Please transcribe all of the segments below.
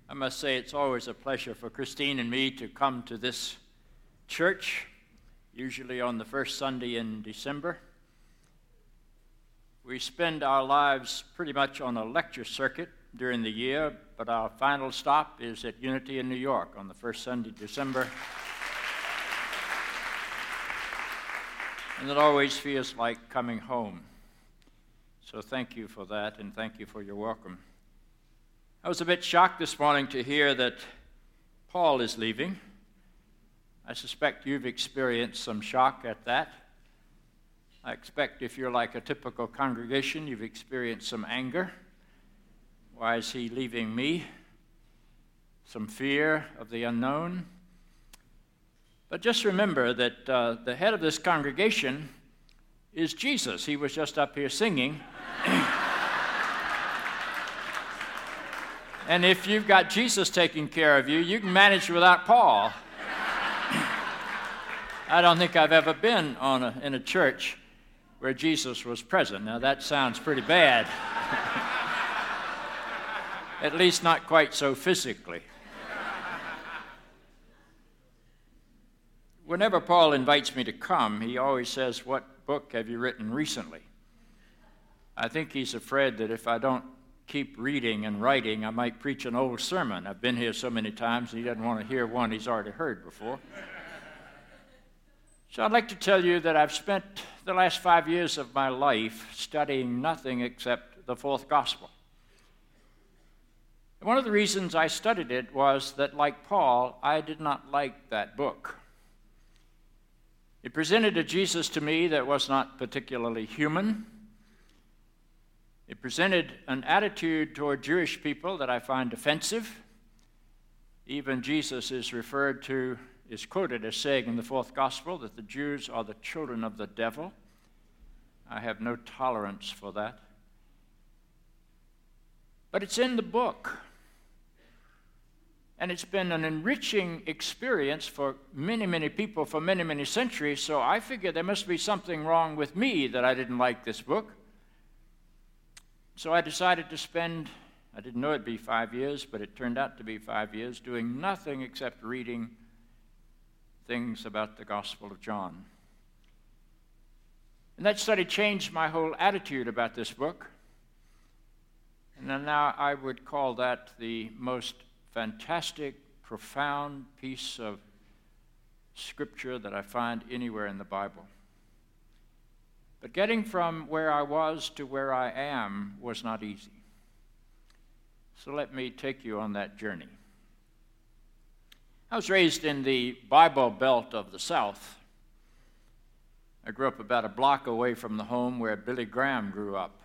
I must say it's always a pleasure for Christine and me to come to this church, usually on the first Sunday in December. We spend our lives pretty much on a lecture circuit during the year, but our final stop is at Unity in New York on the first Sunday in December. And it always feels like coming home. So thank you for that, and thank you for your welcome. I was a bit shocked this morning to hear that Paul is leaving. I suspect you've experienced some shock at that. I expect if you're like a typical congregation, you've experienced some anger. Why is he leaving me? Some fear of the unknown. But just remember that the head of this congregation is Jesus. He was just up here singing. And if you've got Jesus taking care of you, you can manage without Paul. I don't think I've ever been in a church where Jesus was present. Now that sounds pretty bad. At least not quite so physically. Whenever Paul invites me to come, he always says, "What book have you written recently?" I think he's afraid that if I don't keep reading and writing, I might preach an old sermon. I've been here so many times, and he doesn't want to hear one he's already heard before. So I'd like to tell you that I've spent the last 5 years of my life studying nothing except the fourth gospel. And one of the reasons I studied it was that, like Paul, I did not like that book. It presented a Jesus to me that was not particularly human. It presented an attitude toward Jewish people that I find offensive. Even Jesus is quoted as saying in the fourth gospel that the Jews are the children of the devil. I have no tolerance for that. But it's in the book. And it's been an enriching experience for many, many people for many, many centuries, so I figured there must be something wrong with me that I didn't like this book. So I decided to I didn't know it'd be 5 years, but it turned out to be 5 years, doing nothing except reading things about the Gospel of John. And that study changed my whole attitude about this book. And then now I would call that the most fantastic, profound piece of scripture that I find anywhere in the Bible. But getting from where I was to where I am was not easy. So let me take you on that journey. I was raised in the Bible Belt of the South. I grew up about a block away from the home where Billy Graham grew up.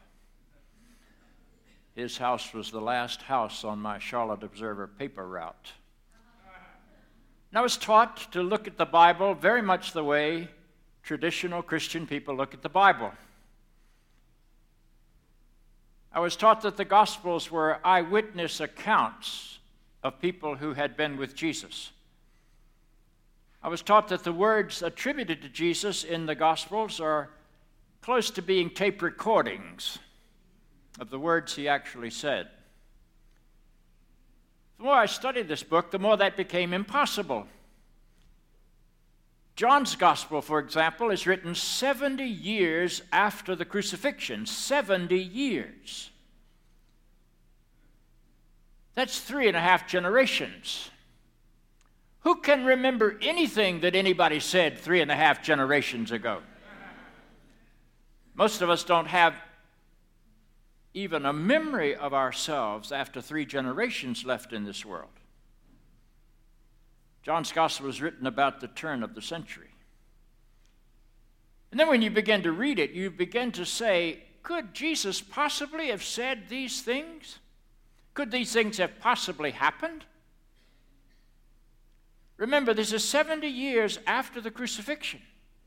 His house was the last house on my Charlotte Observer paper route. And I was taught to look at the Bible very much the way traditional Christian people look at the Bible. I was taught that the Gospels were eyewitness accounts of people who had been with Jesus. I was taught that the words attributed to Jesus in the Gospels are close to being tape recordings of the words he actually said. The more I studied this book, the more that became impossible. John's Gospel, for example, is written 70 years after the crucifixion. 70 years. That's 3.5 generations. Who can remember anything that anybody said 3.5 generations ago? Most of us don't have even a memory of ourselves after 3 generations left in this world. John's Gospel was written about the turn of the century. And then when you begin to read it, you begin to say, could Jesus possibly have said these things? Could these things have possibly happened? Remember, this is 70 years after the crucifixion.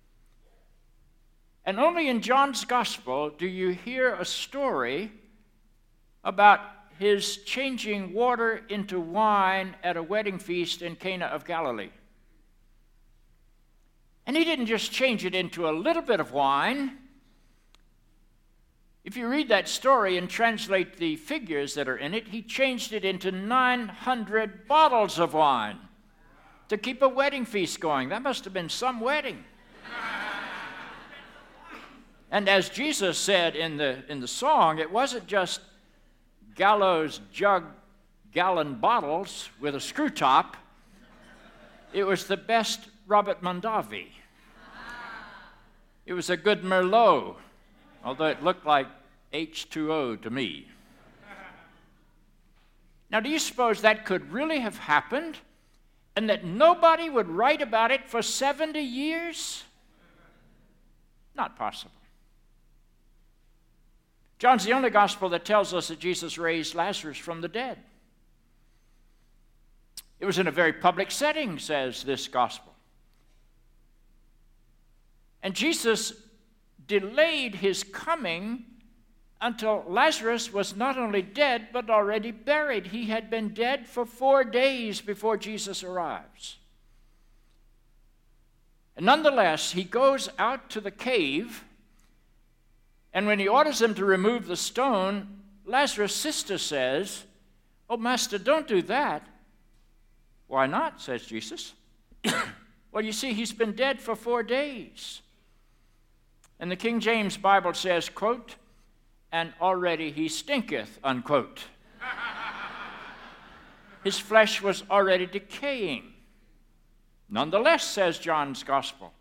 And only in John's Gospel do you hear a story about his changing water into wine at a wedding feast in Cana of Galilee. And he didn't just change it into a little bit of wine. If you read that story and translate the figures that are in it, he changed it into 900 bottles of wine to keep a wedding feast going. That must have been some wedding. And as Jesus said in the song, it wasn't just gallows jug gallon bottles with a screw top. It was the best Robert Mondavi. It was a good Merlot, although it looked like H2O to me. Now, do you suppose that could really have happened and that nobody would write about it for 70 years? Not possible. John's the only gospel that tells us that Jesus raised Lazarus from the dead. It was in a very public setting, says this gospel. And Jesus delayed his coming until Lazarus was not only dead, but already buried. He had been dead for 4 days before Jesus arrives. And nonetheless, he goes out to the cave, and when he orders them to remove the stone, Lazarus' sister says, "Oh, Master, don't do that." "Why not?" says Jesus. "Well, you see, he's been dead for 4 days. And the King James Bible says, quote, "and already he stinketh," unquote. His flesh was already decaying. Nonetheless, says John's Gospel,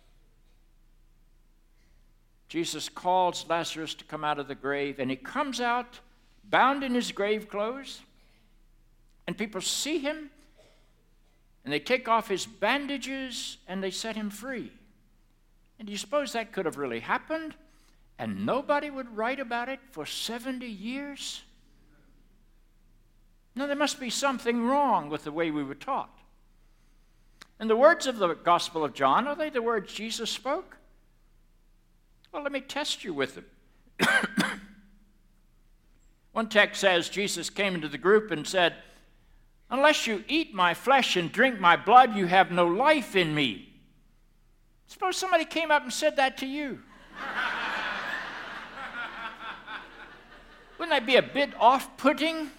Jesus calls Lazarus to come out of the grave, and he comes out bound in his grave clothes, and people see him, and they take off his bandages, and they set him free. And do you suppose that could have really happened, and nobody would write about it for 70 years? No, there must be something wrong with the way we were taught. And the words of the Gospel of John, are they the words Jesus spoke? Well, let me test you with them. One text says Jesus came into the group and said, "Unless you eat my flesh and drink my blood, you have no life in me." Suppose somebody came up and said that to you. Wouldn't that be a bit off-putting?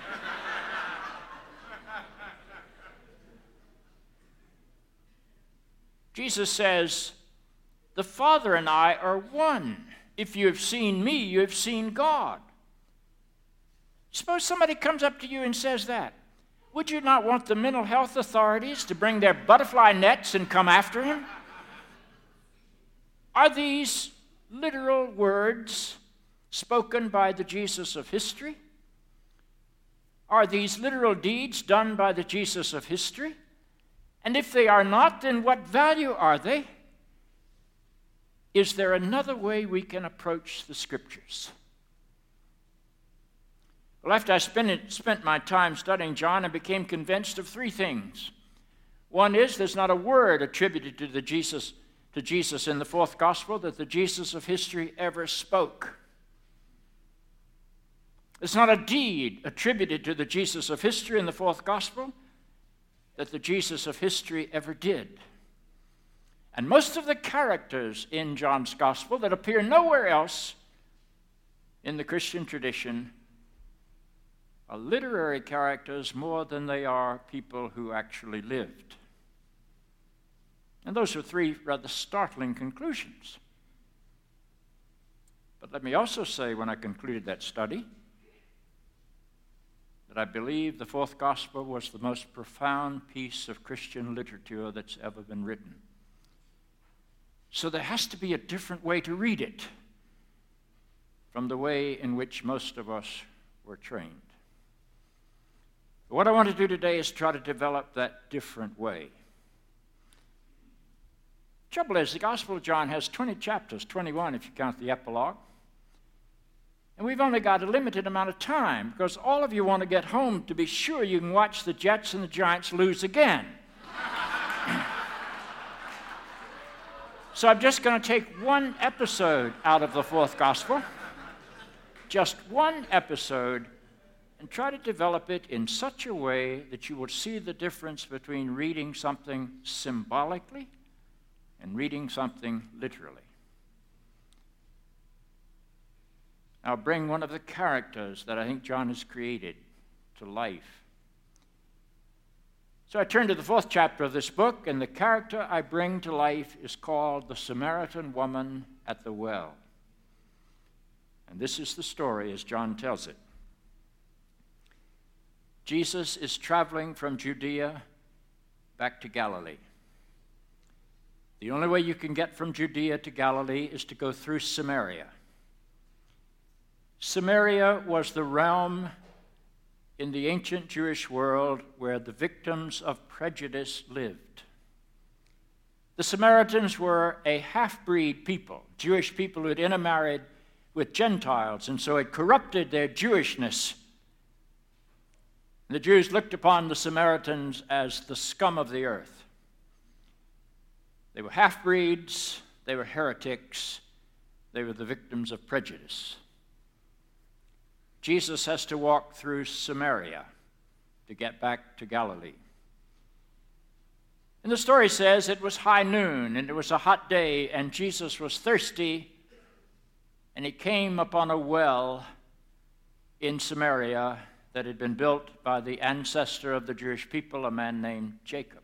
Jesus says, "The Father and I are one. If you have seen me, you have seen God." Suppose somebody comes up to you and says that. Would you not want the mental health authorities to bring their butterfly nets and come after him? Are these literal words spoken by the Jesus of history? Are these literal deeds done by the Jesus of history? And if they are not, then what value are they? Is there another way we can approach the Scriptures? Well, after I spent my time studying John, I became convinced of 3 things. One is there's not a word attributed to Jesus in the 4th Gospel that the Jesus of history ever spoke. There's not a deed attributed to the Jesus of history in the 4th Gospel that the Jesus of history ever did. And most of the characters in John's Gospel that appear nowhere else in the Christian tradition are literary characters more than they are people who actually lived. And those are 3 rather startling conclusions. But let me also say, when I concluded that study, that I believe the 4th Gospel was the most profound piece of Christian literature that's ever been written. So there has to be a different way to read it from the way in which most of us were trained. What I want to do today is try to develop that different way. Trouble is, the Gospel of John has 20 chapters, 21 if you count the epilogue. And we've only got a limited amount of time because all of you want to get home to be sure you can watch the Jets and the Giants lose again. So I'm just going to take one episode out of the 4th Gospel, just one episode, and try to develop it in such a way that you will see the difference between reading something symbolically and reading something literally. I'll bring one of the characters that I think John has created to life. So I turn to the 4th chapter of this book, and the character I bring to life is called the Samaritan woman at the well. And this is the story as John tells it. Jesus is traveling from Judea back to Galilee. The only way you can get from Judea to Galilee is to go through Samaria. Samaria was the realm in the ancient Jewish world where the victims of prejudice lived. The Samaritans were a half-breed people, Jewish people who had intermarried with Gentiles, and so had corrupted their Jewishness. The Jews looked upon the Samaritans as the scum of the earth. They were half-breeds, they were heretics, they were the victims of prejudice. Jesus has to walk through Samaria to get back to Galilee. And the story says it was high noon, and it was a hot day, and Jesus was thirsty, and he came upon a well in Samaria that had been built by the ancestor of the Jewish people, a man named Jacob.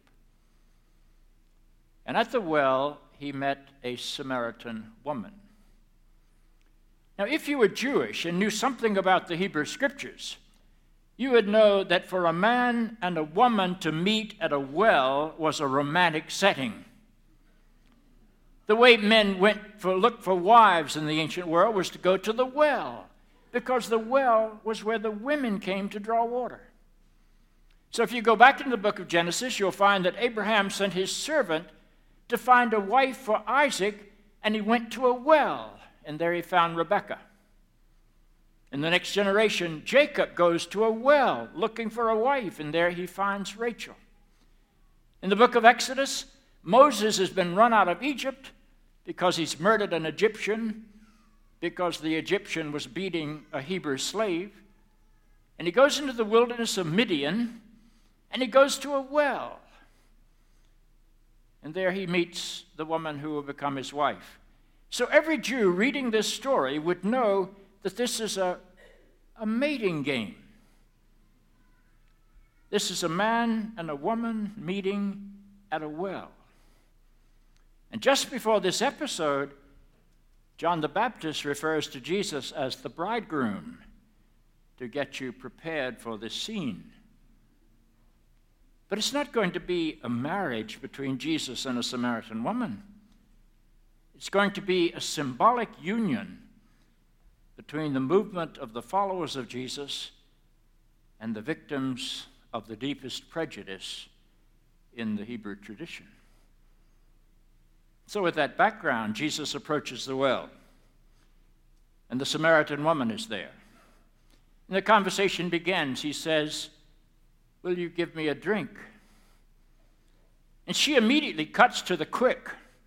And at the well, he met a Samaritan woman. Now, if you were Jewish and knew something about the Hebrew Scriptures, you would know that for a man and a woman to meet at a well was a romantic setting. The way men looked for wives in the ancient world was to go to the well, because the well was where the women came to draw water. So if you go back into the book of Genesis, you'll find that Abraham sent his servant to find a wife for Isaac, and he went to a well, and there he found Rebekah. In the next generation, Jacob goes to a well looking for a wife, and there he finds Rachel. In the book of Exodus, Moses has been run out of Egypt because he's murdered an Egyptian, because the Egyptian was beating a Hebrew slave. And he goes into the wilderness of Midian, and he goes to a well. And there he meets the woman who will become his wife. So every Jew reading this story would know that this is a mating game. This is a man and a woman meeting at a well. And just before this episode, John the Baptist refers to Jesus as the bridegroom to get you prepared for this scene. But it's not going to be a marriage between Jesus and a Samaritan woman. It's going to be a symbolic union between the movement of the followers of Jesus and the victims of the deepest prejudice in the Hebrew tradition. So with that background, Jesus approaches the well, and the Samaritan woman is there. And the conversation begins. He says, "Will you give me a drink?" And she immediately cuts to the quick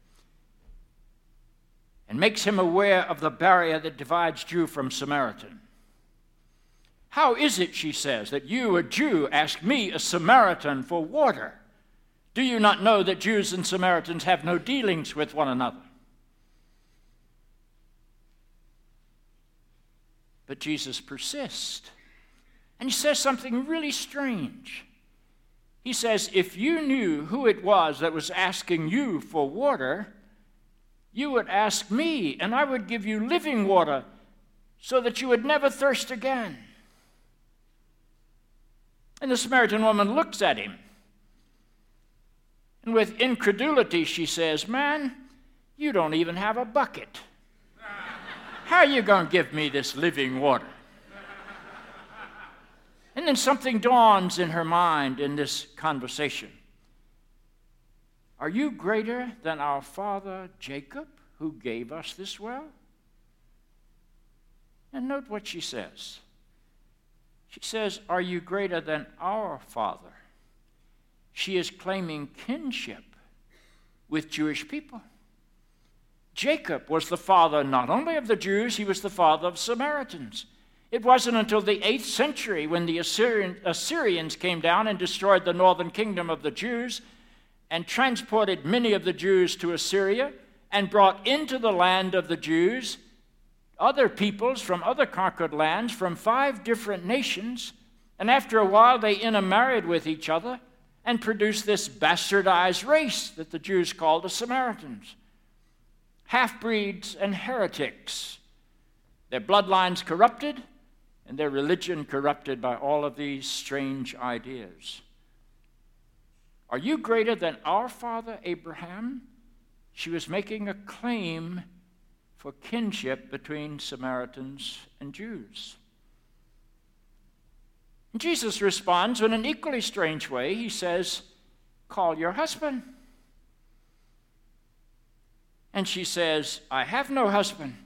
and makes him aware of the barrier that divides Jew from Samaritan. "How is it," she says, "that you, a Jew, ask me, a Samaritan, for water? Do you not know that Jews and Samaritans have no dealings with one another?" But Jesus persists, and he says something really strange. He says, "If you knew who it was that was asking you for water, you would ask me, and I would give you living water so that you would never thirst again." And the Samaritan woman looks at him. And with incredulity, she says, "Man, you don't even have a bucket. How are you going to give me this living water?" And then something dawns in her mind in this conversation. "Are you greater than our father Jacob, who gave us this well?" And note what she says. She says, "Are you greater than our father?" She is claiming kinship with Jewish people. Jacob was the father not only of the Jews, he was the father of Samaritans. It wasn't until the 8th century when the Assyrians came down and destroyed the northern kingdom of the Jews and transported many of the Jews to Assyria and brought into the land of the Jews other peoples from other conquered lands, from 5 different nations, and after a while they intermarried with each other and produced this bastardized race that the Jews called the Samaritans. Half-breeds and heretics. Their bloodlines corrupted and their religion corrupted by all of these strange ideas. Are you greater than our father Abraham? She was making a claim for kinship between Samaritans and Jews. And Jesus responds in an equally strange way. He says, "Call your husband." And she says, "I have no husband."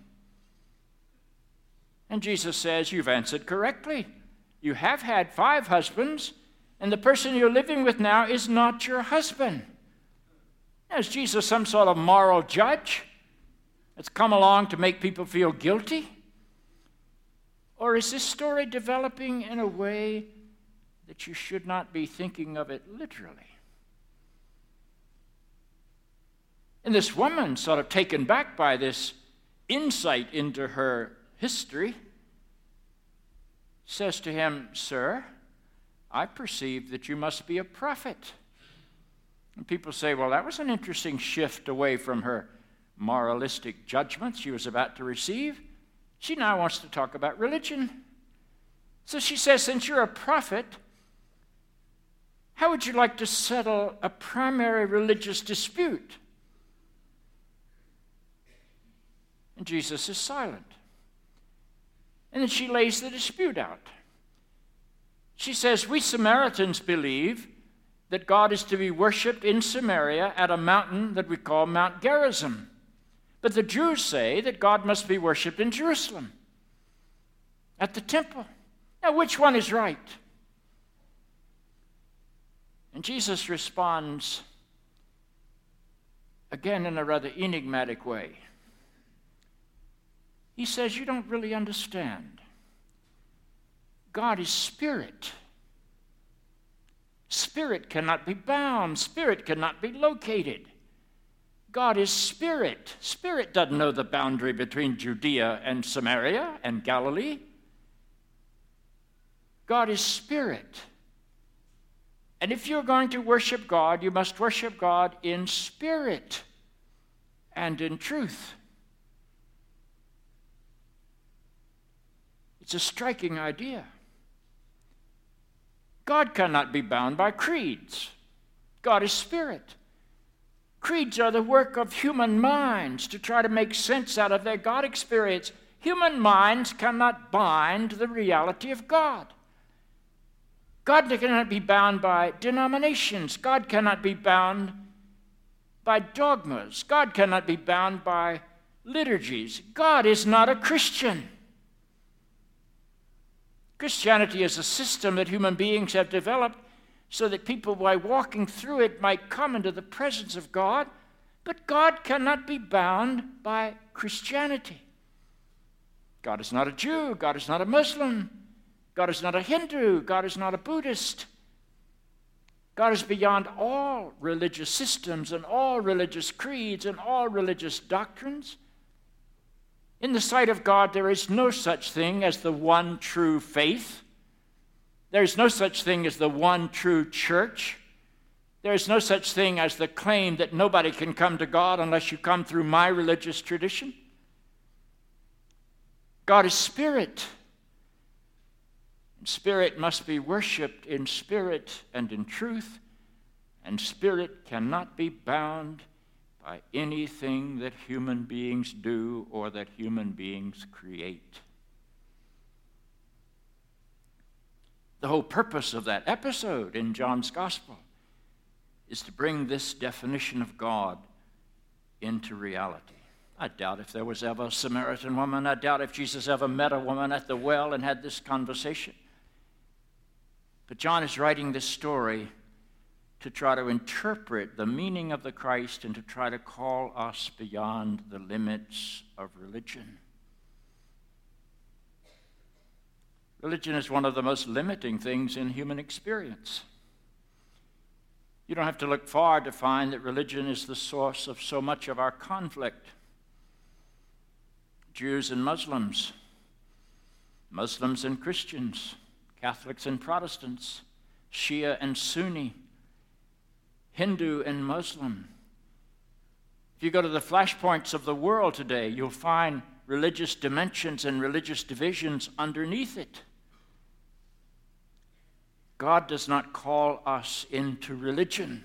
And Jesus says, "You've answered correctly. You have had 5 husbands, and the person you're living with now is not your husband." Now, is Jesus some sort of moral judge that's come along to make people feel guilty? Or is this story developing in a way that you should not be thinking of it literally? And this woman, sort of taken back by this insight into her history, says to him, "Sir, I perceive that you must be a prophet." And people say, well, that was an interesting shift away from her moralistic judgment she was about to receive. She now wants to talk about religion. So she says, "Since you're a prophet, how would you like to settle a primary religious dispute?" And Jesus is silent. And then she lays the dispute out. She says, "We Samaritans believe that God is to be worshipped in Samaria at a mountain that we call Mount Gerizim. But the Jews say that God must be worshipped in Jerusalem, at the temple. Now, which one is right?" And Jesus responds, again in a rather enigmatic way. He says, "You don't really understand. God is spirit. Spirit cannot be bound. Spirit cannot be located. God is spirit. Spirit doesn't know the boundary between Judea and Samaria and Galilee. God is spirit. And if you're going to worship God, you must worship God in spirit and in truth." It's a striking idea. God cannot be bound by creeds. God is spirit. Creeds are the work of human minds to try to make sense out of their God experience. Human minds cannot bind the reality of God. God cannot be bound by denominations. God cannot be bound by dogmas. God cannot be bound by liturgies. God is not a Christian. Christianity is a system that human beings have developed so that people, by walking through it, might come into the presence of God. But God cannot be bound by Christianity. God is not a Jew. God is not a Muslim. God is not a Hindu. God is not a Buddhist. God is beyond all religious systems and all religious creeds and all religious doctrines. In the sight of God, there is no such thing as the one true faith. There is no such thing as the one true church. There is no such thing as the claim that nobody can come to God unless you come through my religious tradition. God is spirit. Spirit must be worshipped in spirit and in truth, and spirit cannot be bound by anything that human beings do or that human beings create. The whole purpose of that episode in John's Gospel is to bring this definition of God into reality. I doubt if there was ever a Samaritan woman. I doubt if Jesus ever met a woman at the well and had this conversation. But John is writing this story to try to interpret the meaning of the Christ and to try to call us beyond the limits of religion. Religion is one of the most limiting things in human experience. You don't have to look far to find that religion is the source of so much of our conflict. Jews and Muslims, Muslims and Christians, Catholics and Protestants, Shia and Sunni, Hindu and Muslim. If you go to the flashpoints of the world today, you'll find religious dimensions and religious divisions underneath it. God does not call us into religion.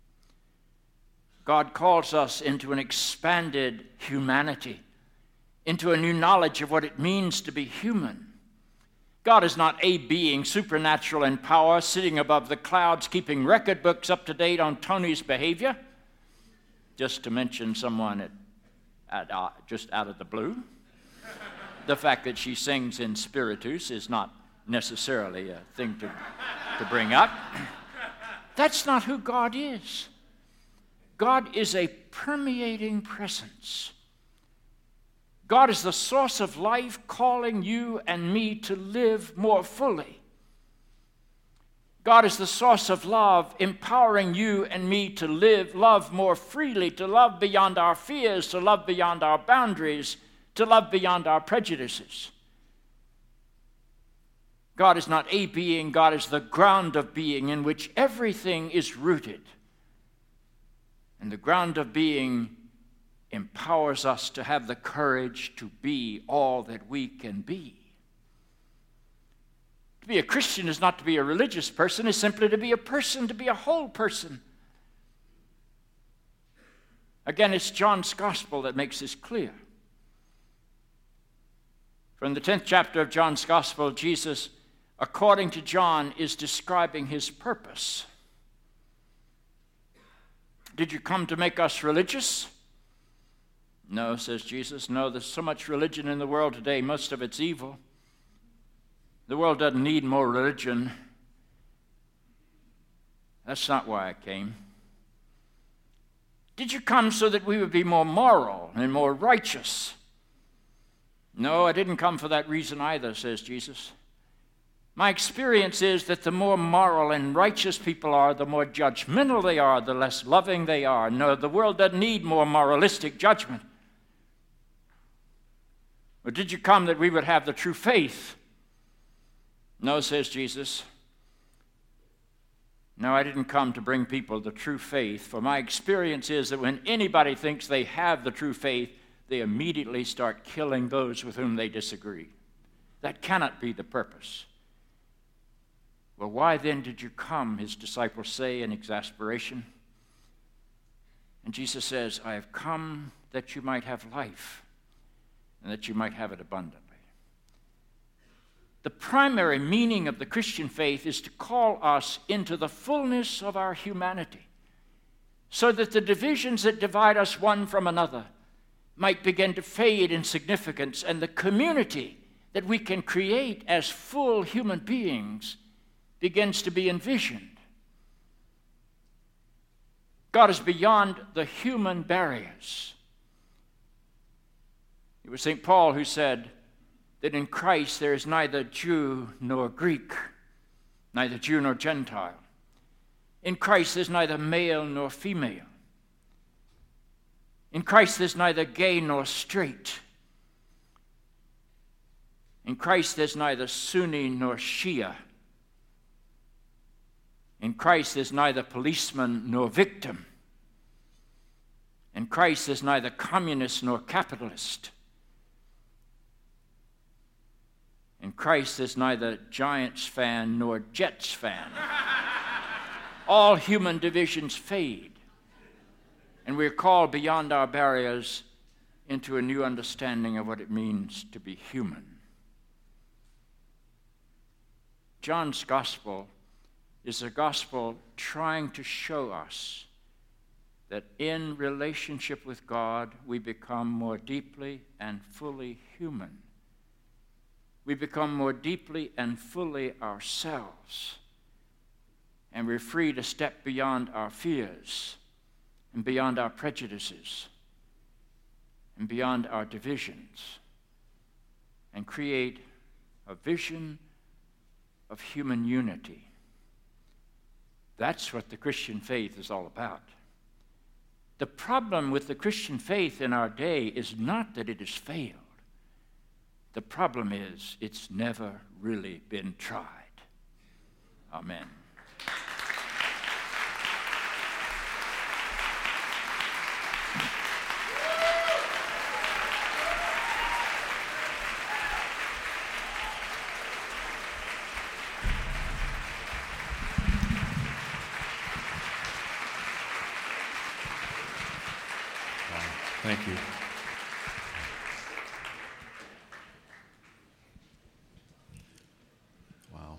God calls us into an expanded humanity, into a new knowledge of what it means to be human. God is not a being supernatural in power, sitting above the clouds, keeping record books up to date on Tony's behavior, just to mention someone just out of the blue. The fact that she sings in spiritus is not necessarily a thing to bring up. That's not who God is. God is a permeating presence. God is the source of life, calling you and me to live more fully. God is the source of love, empowering you and me to love more freely, to love beyond our fears, to love beyond our boundaries, to love beyond our prejudices. God is not a being, God is the ground of being in which everything is rooted. And the ground of being empowers us to have the courage to be all that we can be. To be a Christian is not to be a religious person, it's simply to be a person, to be a whole person. Again, it's John's gospel that makes this clear. From the 10th chapter of John's gospel, Jesus, according to John, is describing his purpose. Did you come to make us religious? No, says Jesus. No, there's so much religion in the world today, most of it's evil. The world doesn't need more religion. That's not why I came. Did you come so that we would be more moral and more righteous? No, I didn't come for that reason either, says Jesus. My experience is that the more moral and righteous people are, the more judgmental they are, the less loving they are. No, the world doesn't need more moralistic judgment. Or did you come that we would have the true faith? No, says Jesus. No, I didn't come to bring people the true faith, for my experience is that when anybody thinks they have the true faith, they immediately start killing those with whom they disagree. That cannot be the purpose. Well, why then did you come, his disciples say in exasperation. And Jesus says, I have come that you might have life, and that you might have it abundantly. The primary meaning of the Christian faith is to call us into the fullness of our humanity, so that the divisions that divide us one from another might begin to fade in significance, and the community that we can create as full human beings begins to be envisioned. God is beyond the human barriers. It was St. Paul who said that in Christ there is neither Jew nor Greek, neither Jew nor Gentile. In Christ there's neither male nor female. In Christ there's neither gay nor straight. In Christ there's neither Sunni nor Shia. In Christ there's neither policeman nor victim. In Christ there's neither communist nor capitalist. In Christ there's neither Giants fan nor Jets fan. All human divisions fade, and we're called beyond our barriers into a new understanding of what it means to be human. John's gospel is a gospel trying to show us that in relationship with God, we become more deeply and fully human. We become more deeply and fully ourselves, and we're free to step beyond our fears and beyond our prejudices and beyond our divisions and create a vision of human unity. That's what the Christian faith is all about. The problem with the Christian faith in our day is not that it has failed. The problem is, it's never really been tried. Amen. Thank you. Wow.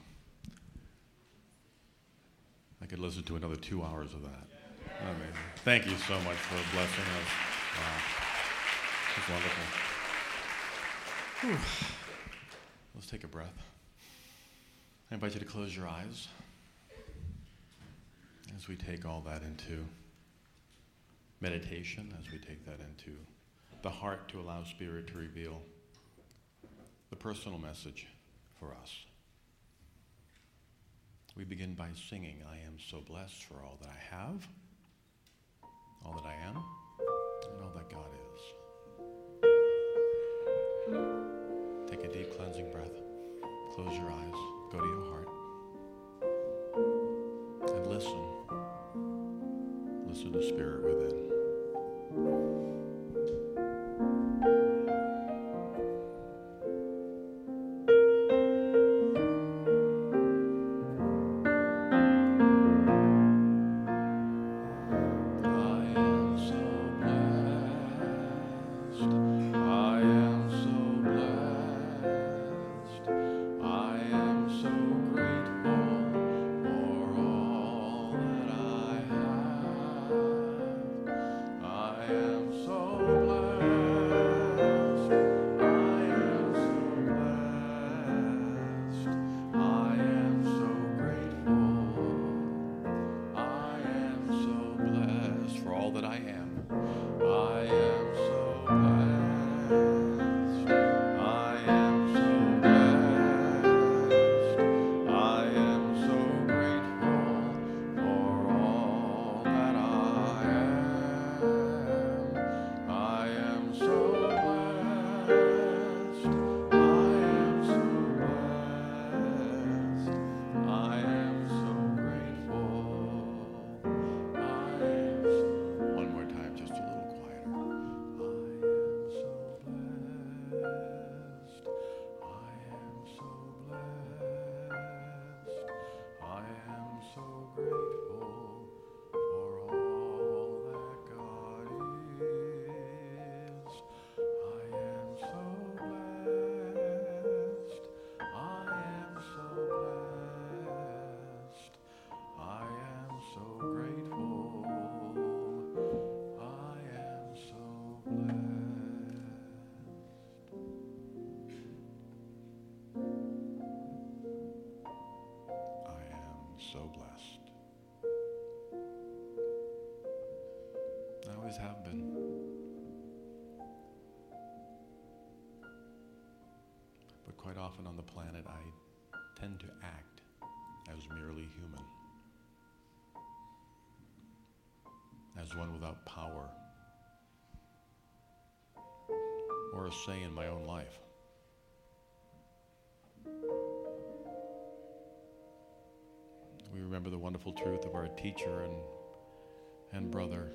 I could listen to another 2 hours of that. Amazing. Thank you so much for blessing us. Wow. It's wonderful. Whew. Let's take a breath. I invite you to close your eyes as we take all that into meditation, as we take that into the heart to allow Spirit to reveal the personal message for us. We begin by singing, I am so blessed for all that I have, all that I am, and all that God is. Take a deep cleansing breath. Close your eyes. Go to your heart. And listen. Listen to Spirit within. So blessed. I always have been. But quite often on the planet, I tend to act as merely human, as one without power or a say in my own life. We remember the wonderful truth of our teacher and brother,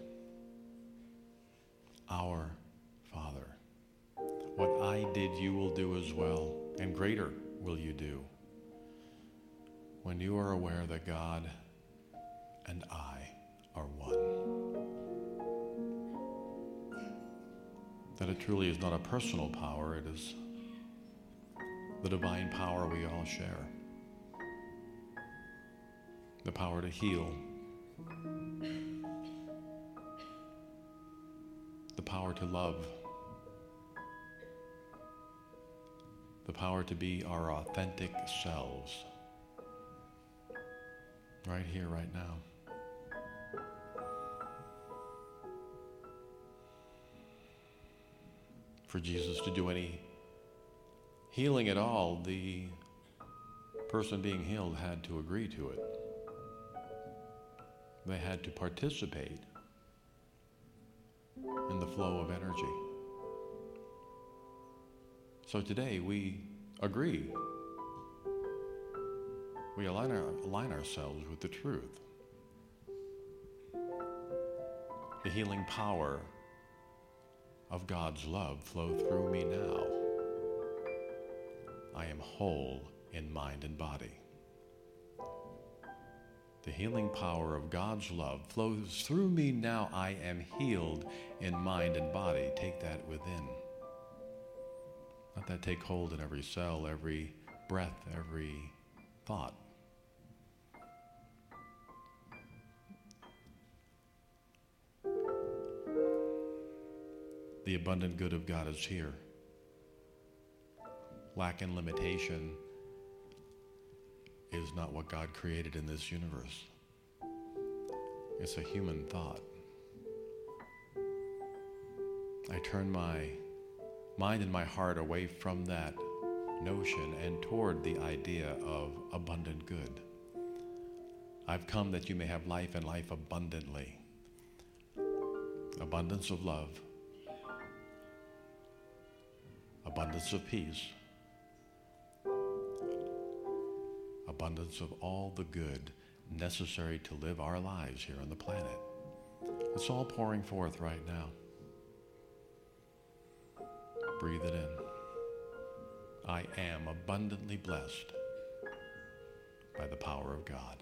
our Father. What I did, you will do as well, and greater will you do. When you are aware that God and I are one. That it truly is not a personal power, it is the divine power we all share. The power to heal, the power to love, the power to be our authentic selves, right here, right now. For Jesus to do any healing at all, the person being healed had to agree to it. They had to participate in the flow of energy. So today we agree. We align ourselves with the truth. The healing power of God's love flow through me now. I am whole in mind and body. The healing power of God's love flows through me now. I am healed in mind and body. Take that within. Let that take hold in every cell, every breath, every thought. The abundant good of God is here. Lack and limitation is not what God created in this universe. It's a human thought. I turn my mind and my heart away from that notion and toward the idea of abundant good. I've come that you may have life and life abundantly. Abundance of love, abundance of peace, abundance of all the good necessary to live our lives here on the planet. It's all pouring forth right now. Breathe it in. I am abundantly blessed by the power of God.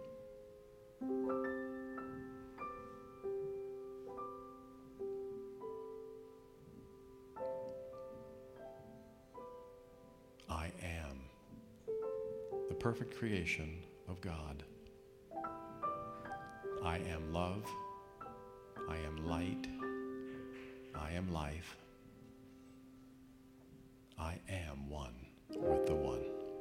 I am the perfect creation of God. I am love. I am light. I am life. I am one with the one.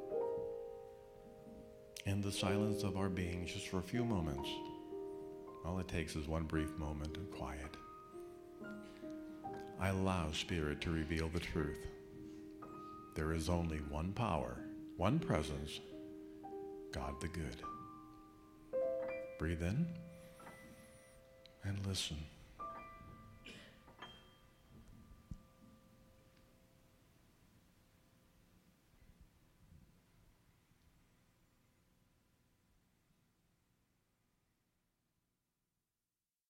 In the silence of our being, just for a few moments, all it takes is one brief moment of quiet. I allow Spirit to reveal the truth. There is only one power, one presence, God the good. Breathe in and listen.